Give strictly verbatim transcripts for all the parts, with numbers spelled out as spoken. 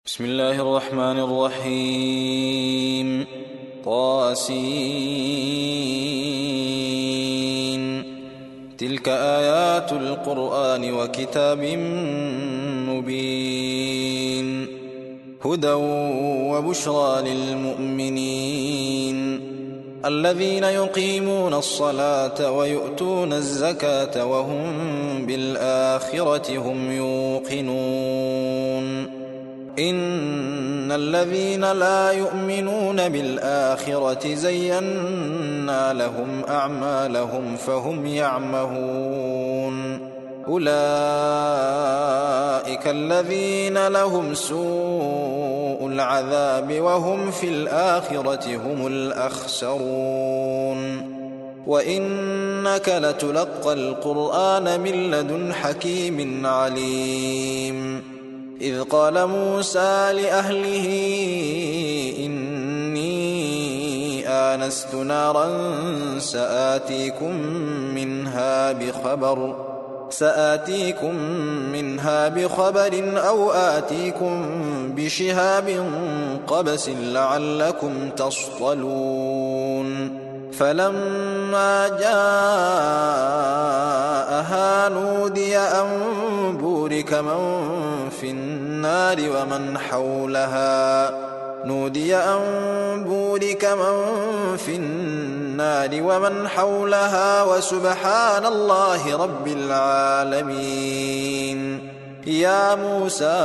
بسم الله الرحمن الرحيم. طاسين. تلك آيات القرآن وكتاب مبين هدى وبشرى للمؤمنين الذين يقيمون الصلاة ويؤتون الزكاة وهم بالآخرة هم يوقنون. إن الذين لا يؤمنون بالآخرة زينا لهم أعمالهم فهم يعمهون. أولئك الذين لهم سوء العذاب وهم في الآخرة هم الأخسرون. وإنك لتلقى القرآن من لدن حكيم عليم. إذ قال موسى لأهله إني آنست نارا سآتيكم منها بخبر سآتيكم منها بخبر أو آتيكم بشهاب قبس لعلكم تصطلون. فلما جاءها نودي أن بورك من في النار ومن حولها نودي أن بورك من في النار ومن حولها وسبحان الله رب العالمين. يا موسى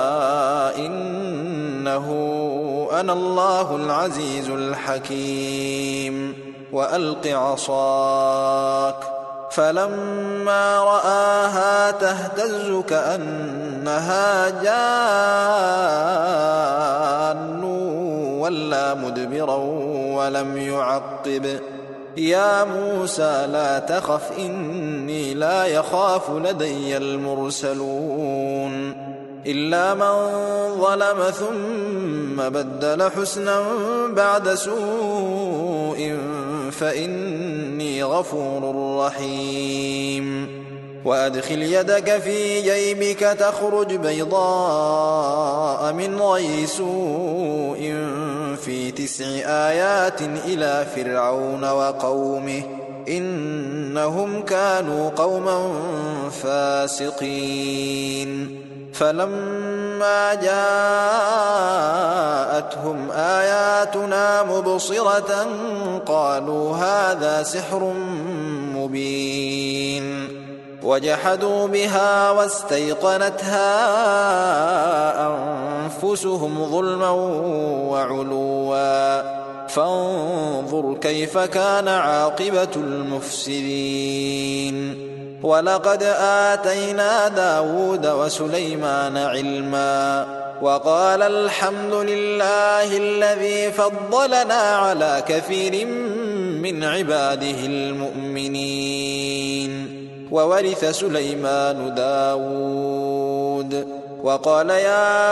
إنه أنا الله العزيز الحكيم وألق عصاك. فلما رآها تهتز كأنها جان ولا مدبرا ولم يعقب. يا موسى لا تخف إني لا يخاف لدي المرسلون. إلا من ظلم ثم بدل حسنا بعد سوء فإني غفور رحيم. وأدخل يدك في جيبك تخرج بيضاء من غير سوء في تسع آيات إلى فرعون وقومه إنهم كانوا قوما فاسقين. فلما جاءتهم آياتنا مبصرة قالوا هذا سحر مبين. وجحدوا بها واستيقنتها أنفسهم ظلما وعلوا فانظر كيف كان عاقبة المفسدين. ولقد آتينا داود وسليمان علما وقال الحمد لله الذي فضلنا على كثير من عباده المؤمنين. وورث سليمان داود وقال يا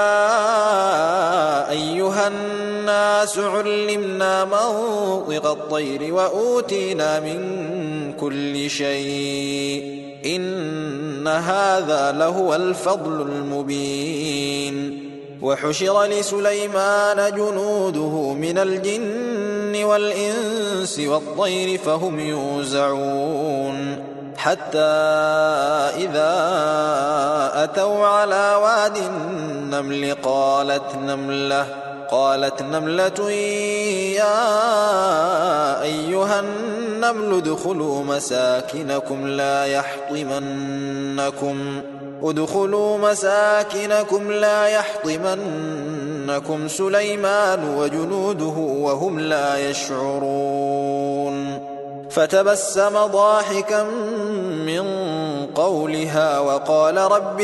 أيها الناس علمنا منطق الطير وأوتينا من كل شيء إن هذا لهو الفضل المبين. وحشر لسليمان جنوده من الجن والإنس والطير فهم يوزعون حتى إذا أتوا على واد النمل قالت نملة قالت نملة يا أيها النمل ادخلوا مساكنكم لا يحطمنكم ادخلوا مساكنكم لا يحطمنكم سليمان وجنوده وهم لا يشعرون. فتبسم ضاحكا من قولها وقال رب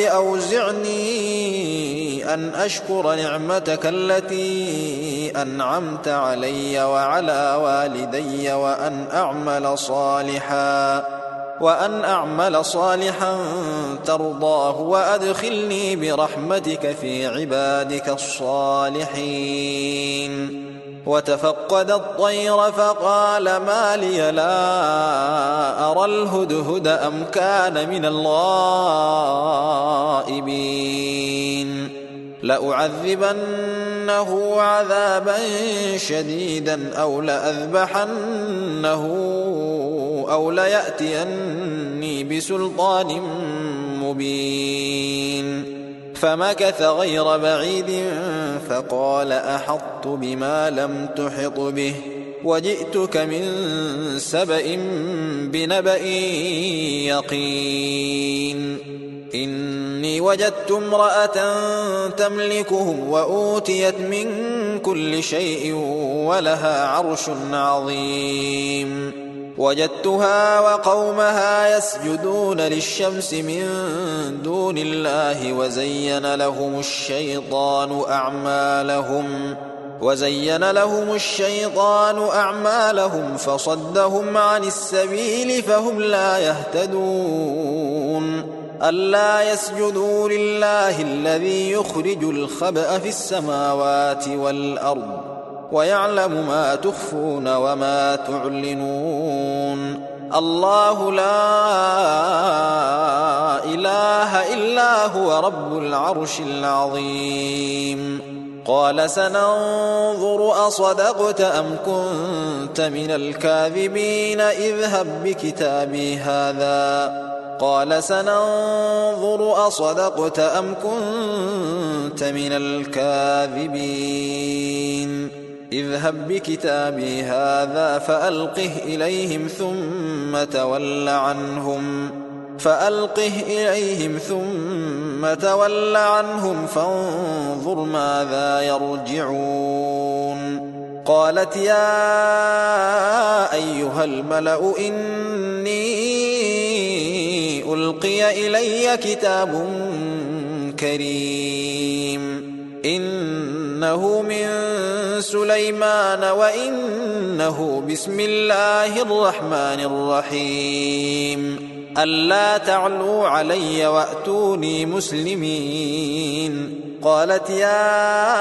أوزعني أن أشكر نعمتك التي أنعمت علي وعلى والدي وأن أعمل صالحا وأن أعمل صالحا ترضاه وأدخلني برحمتك في عبادك الصالحين. وتفقد الطير فقال ما لي لا أرى الهدهد أم كان من الغائبين لأعذبنه عذابا شديدا أو لأذبحنه أو ليأتيني بسلطان مبين. فمكث غير بعيد فقال أحطت بما لم تحط به وجئتك من سبأ بنبأ يقين. إني وجدت امرأة تملكهم وأوتيت من كل شيء ولها عرش عظيم. وجدتها وقومها يسجدون للشمس من دون الله وزين لهم الشيطان أعمالهم وزين لهم الشيطان أعمالهم فصدهم عن السبيل فهم لا يهتدون. ألا يسجدوا لله الذي يخرج الخبأ في السماوات والأرض ويعلم ما تخفون وما تعلنون. الله لا إله إلا هو رب العرش العظيم. قال سننظر أصدقت أم كنت من الكاذبين اذهب بكتابي هذا قال سننظر أصدقت أم كنت من الكاذبين اذهب بكتابي هذا فألقه إليهم ثم تول عنهم فألقه إليهم ثم تول عنهم فانظر ماذا يرجعون. قالت يا أيها الملأ إني ألقي إلي كتاب كريم إنه من سليمان وإنه بسم الله الرحمن الرحيم ألا تعلوا علي وأتوني مسلمين. قالت يا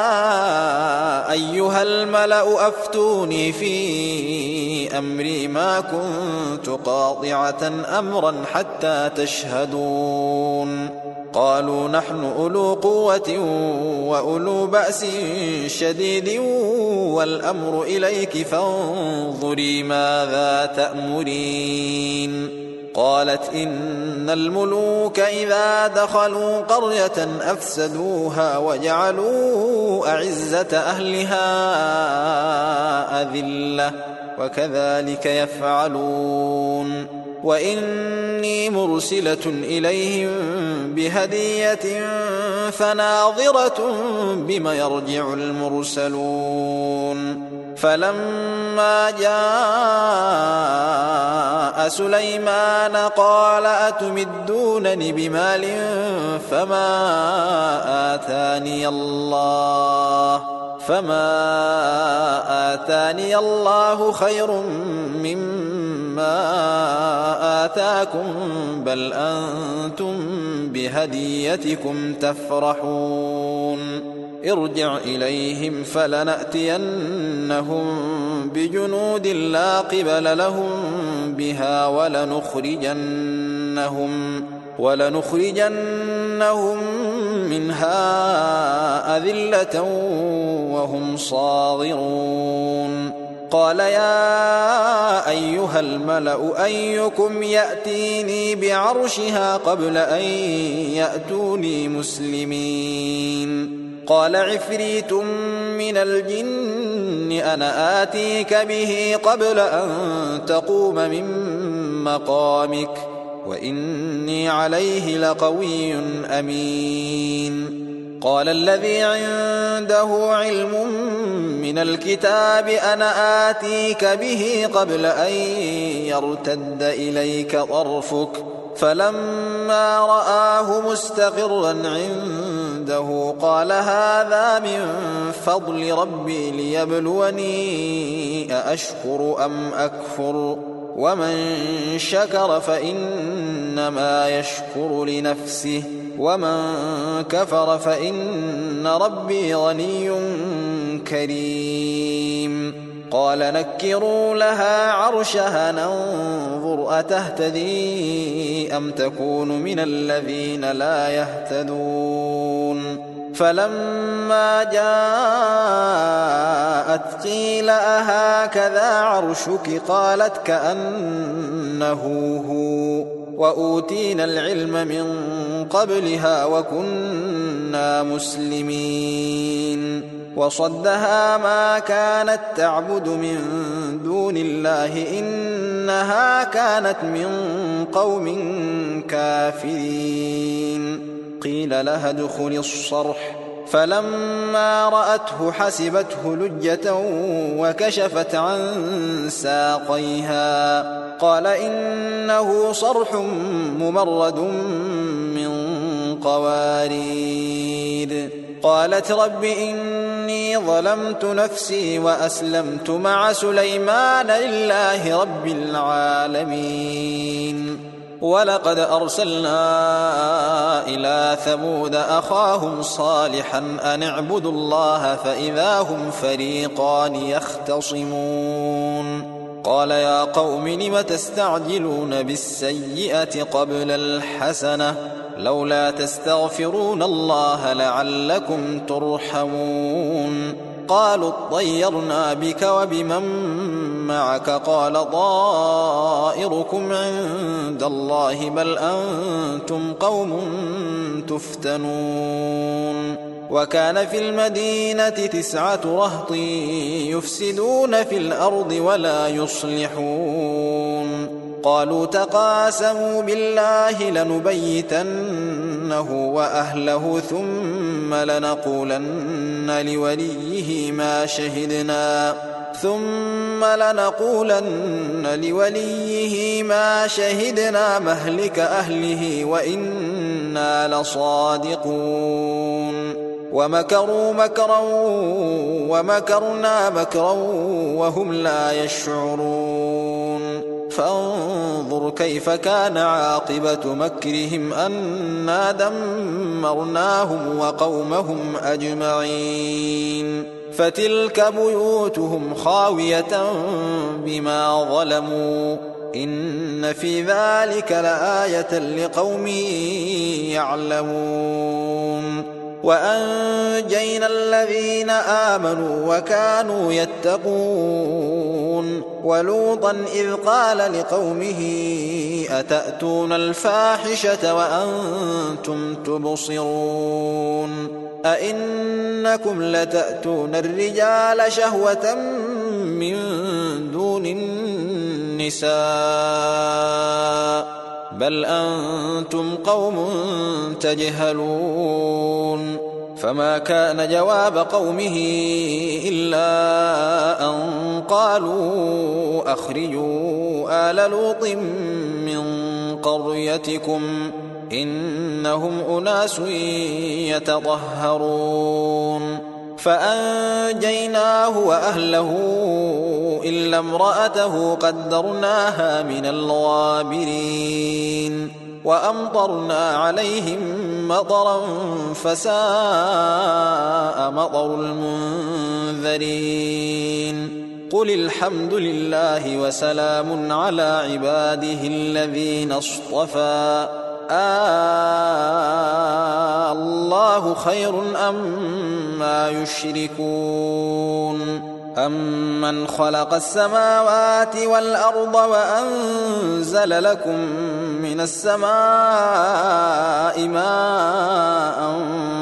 أيها الملأ أفتوني في أمري ما كنت قاطعة أمرا حتى تشهدون. قالوا نحن أولو قوة وأولو بأس شديد والأمر إليك فانظري ماذا تأمرين. قالت إن الملوك إذا دخلوا قرية أفسدوها وجعلوا أعزة أهلها أذلة وكذلك يفعلون. وإني مرسلة إليهم بهدية فناظرة بما يرجع المرسلون. فلما جاء سليمان قال أتمدونني بمال فما آتاني الله فما آتاني الله خير مما آتاكم بل أنتم بهديتكم تفرحون. ارجع إليهم فلنأتينهم بجنود لا قبل لهم بها ولنخرجنهم ولنخرجنهم منها أذلة وهم صاغرون. قال يا أيها الملأ أيكم يأتيني بعرشها قبل أن يأتوني مسلمين. قال عفريت من الجن أنا آتيك به قبل أن تقوم من مقامك وإني عليه لقوي أمين. قال الذي عنده علم من الكتاب أنا آتيك به قبل أن يرتد إليك طرفك فلما رآه مستقرا عنده قال هذا من فضل ربي ليبلوني أأشكر أم أكفر ومن شكر فإنما يشكر لنفسه ومن كفر فإن ربي غني كريم. قال نكروا لها عرشها ننظر أتهتدي أم تكون من الذين لا يهتدون. فلما جاءت قيل أهكذا عرشك قالت كأنه هو وأوتينا العلم من قبلها وكنا مسلمين وصدها ما كانت تعبد من دون الله إنها كانت من قوم كافرين قيل لها ادخل الصرح فلما رأته حسبته لجة وكشفت عن ساقيها قال إنه صرح ممرد من قوارير قالت رب إني ظلمت نفسي وأسلمت مع سليمان لله رب العالمين ولقد أرسلنا إلى ثمود أخاهم صالحا أن اعبدوا الله فإذا هم فريقان يختصمون قال يا قوم لم تستعجلون بالسيئة قبل الحسنة لولا تستغفرون الله لعلكم ترحمون قالوا اطيرنا بك وبمن معك قال طائركم عند الله بل أنتم قوم تفتنون وكان في المدينة تسعة رهط يفسدون في الأرض ولا يصلحون قالوا تقاسموا بالله لنبيتنه وأهله ثم لنقولن لوليه ما شهدنا ثم لنقولن لوليه ما شهدنا مهلك أهله وإنا لصادقون ومكروا مكرا ومكرنا مكرا وهم لا يشعرون فانظر كيف كان عاقبة مكرهم أنا دمرناهم وقومهم أجمعين فتلك بيوتهم خاوية بما ظلموا إن في ذلك لآية لقوم يعلمون وأنجينا الذين آمنوا وكانوا يتقون ولوطا إذ قال لقومه أتأتون الفاحشة وأنتم تبصرون أئنكم لتأتون الرجال شهوة من دون النساء بل أنتم قوم تجهلون فما كان جواب قومه إلا أن قالوا أخرجوا آل لوط من قريتكم إنهم أناس يتطهرون فأنجيناه وأهله إلا امرأته قدرناها من الغابرين وأمطرنا عليهم مطرا فساء مطر المنذرين قل الحمد لله وسلام على عباده الذين اصطفى آه الله خير أما يشركون أمن خلق السماوات والأرض وأنزل لكم من السماء ماء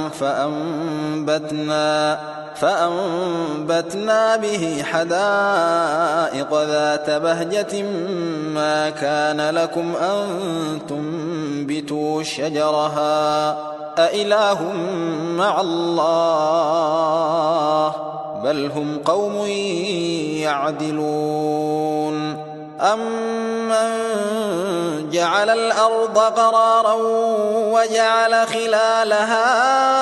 فأنبتنا فأنبتنا به حدائق ذات بهجة ما كان لكم أن تنبتوا شجرها أإله مع الله بل هم قوم يعدلون أمن جعل الأرض قرارا وجعل خلالها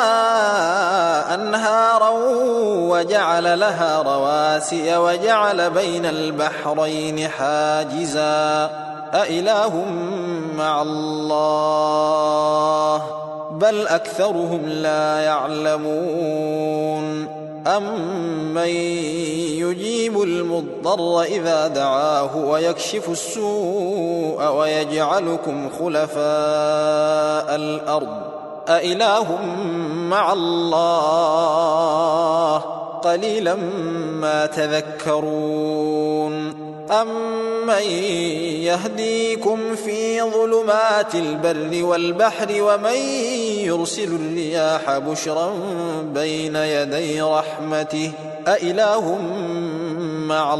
أنهارا وجعل لها رواسي وجعل بين البحرين حاجزا أإله مع الله بل أكثرهم لا يعلمون أمن يجيب المضطر إذا دعاه ويكشف السوء ويجعلكم خلفاء الأرض أإله مع الله قليلا ما تذكرون أمن يهديكم في ظلمات البر والبحر ومن يرسل الرياح بشرا بين يدي رحمته أإله مع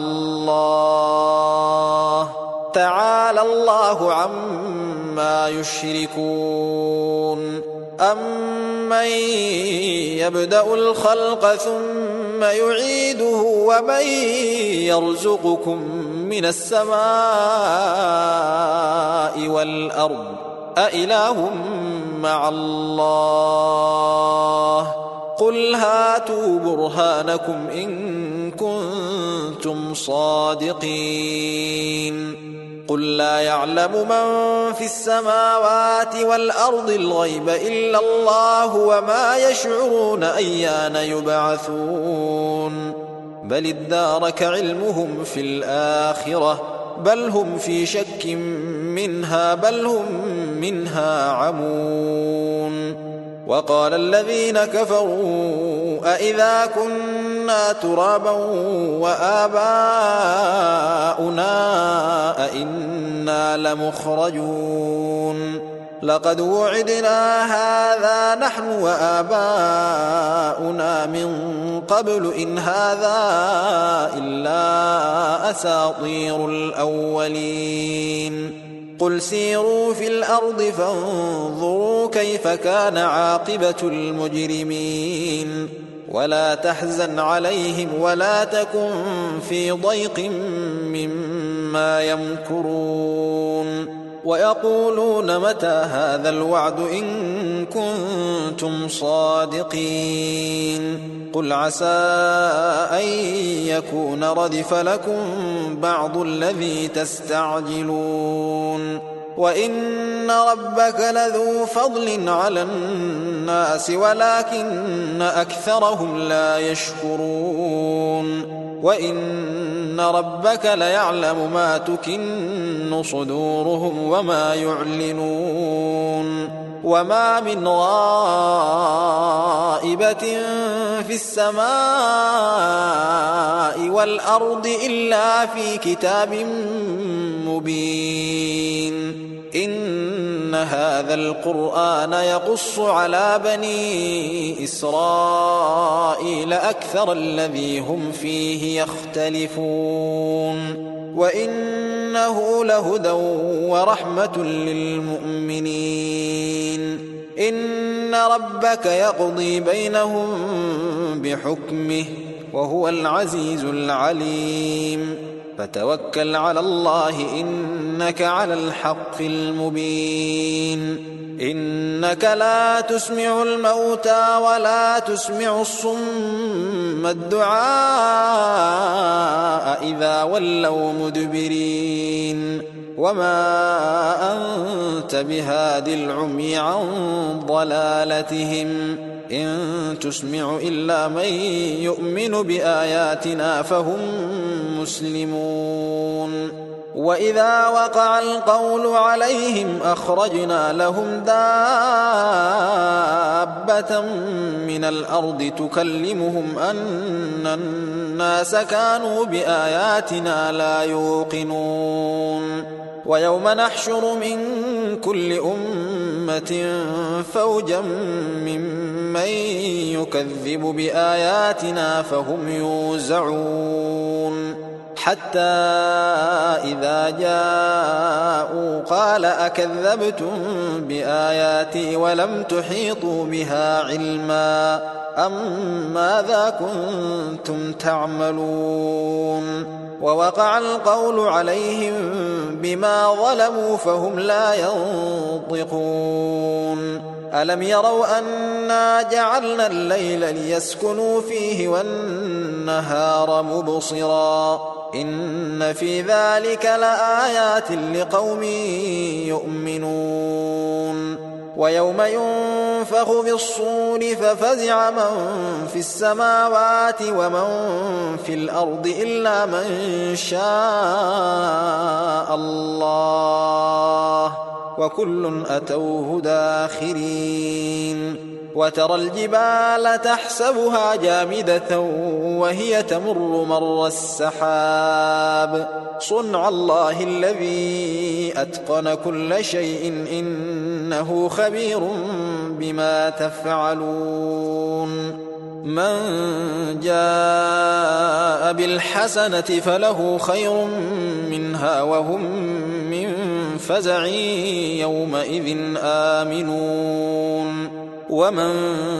الله تعالى الله عما يشركون أمن يبدأ الخلق ثم يعيده ومن يرزقكم من السماء والأرض أإله مع الله قل هاتوا برهانكم إن كنتم صادقين قل لا يعلم من في السماوات والأرض الغيب إلا الله وما يشعرون أيان يبعثون بل ادارك علمهم في الآخرة بل هم في شك منها بل هم منها عمون وقال الذين كفروا أإذا كنا ترابا وآباؤنا أإنا لمخرجون لقد وعدنا هذا نحن وآباؤنا من قبل إن هذا إلا أساطير الأولين قل سيروا في الأرض فانظروا كيف كان عاقبة المجرمين ولا تحزن عليهم ولا تكن في ضيق مما يمكرون ويقولون متى هذا الوعد إن كنتم صادقين قل عسى أن يكون ردف لكم بعض الذي تستعجلون وإن ربك لذو فضل على الناس ولكن أكثرهم لا يشكرون وإن ربك ليعلم ما تكن صدورهم وما يعلنون وما من غائبة في السماء والأرض إلا في كتاب مبين إن هذا القرآن يقص على بني إسرائيل أكثر الذي هم فيه يختلفون وإنه لهدى ورحمة للمؤمنين إن ربك يقضي بينهم بحكمه وهو العزيز العليم فتوكل على الله إنك على الحق المبين إنك لا تسمع الموتى ولا تسمع الصم الدعاء إذا ولوا مدبرين وما أنت بهاد العمي عن ضلالتهم إن تسمع إلا من يؤمن بآياتنا فهم مسلمون وإذا وقع القول عليهم أخرجنا لهم دابة من الأرض تكلمهم أن الناس كانوا بآياتنا لا يوقنون ويوم نحشر من كل أمة فوجا ممن يكذب بآياتنا فهم يوزعون حتى إذا جاءوا قال أكذبتم بآياتي ولم تحيطوا بها علما أم ماذا كنتم تعملون ووقع القول عليهم بما ظلموا فهم لا ينطقون ألم يروا أنا جعلنا الليل ليسكنوا فيه والنهار مبصرا إن في ذلك لآيات لقوم يؤمنون ويوم ينفخ في الصور ففزع من في السماوات ومن في الأرض إلا من شاء الله وكل أتوه داخرين وترى الجبال تحسبها جامدة وهي تمر مر السحاب صنع الله الذي أتقن كل شيء إنه خبير بما تفعلون من جاء بالحسنة فله خير منها وهم من فزع يومئذ آمنون ومن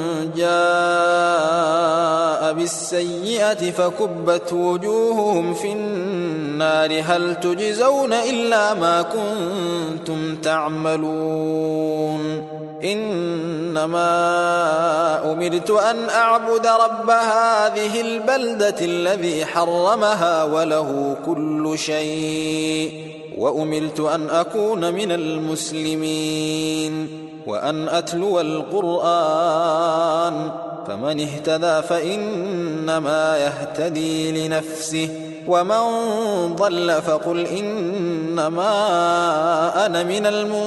جاء بالسيئة فكبت وجوههم في النار هل تجزون إلا ما كنتم تعملون إنما أمرت أن أعبد رب هذه البلدة الذي حرمها وله كل شيء وأمرت أن أكون من المسلمين وأن أتلو القرآن فمن اهتدى فإنما يهتدي لنفسه ومن ضل فقل إنما أنا من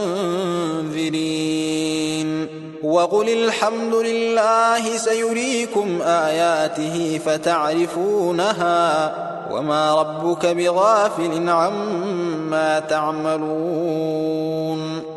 المنذرين وقل الحمد لله سيريكم آياته فتعرفونها وما ربك بغافل عما تعملون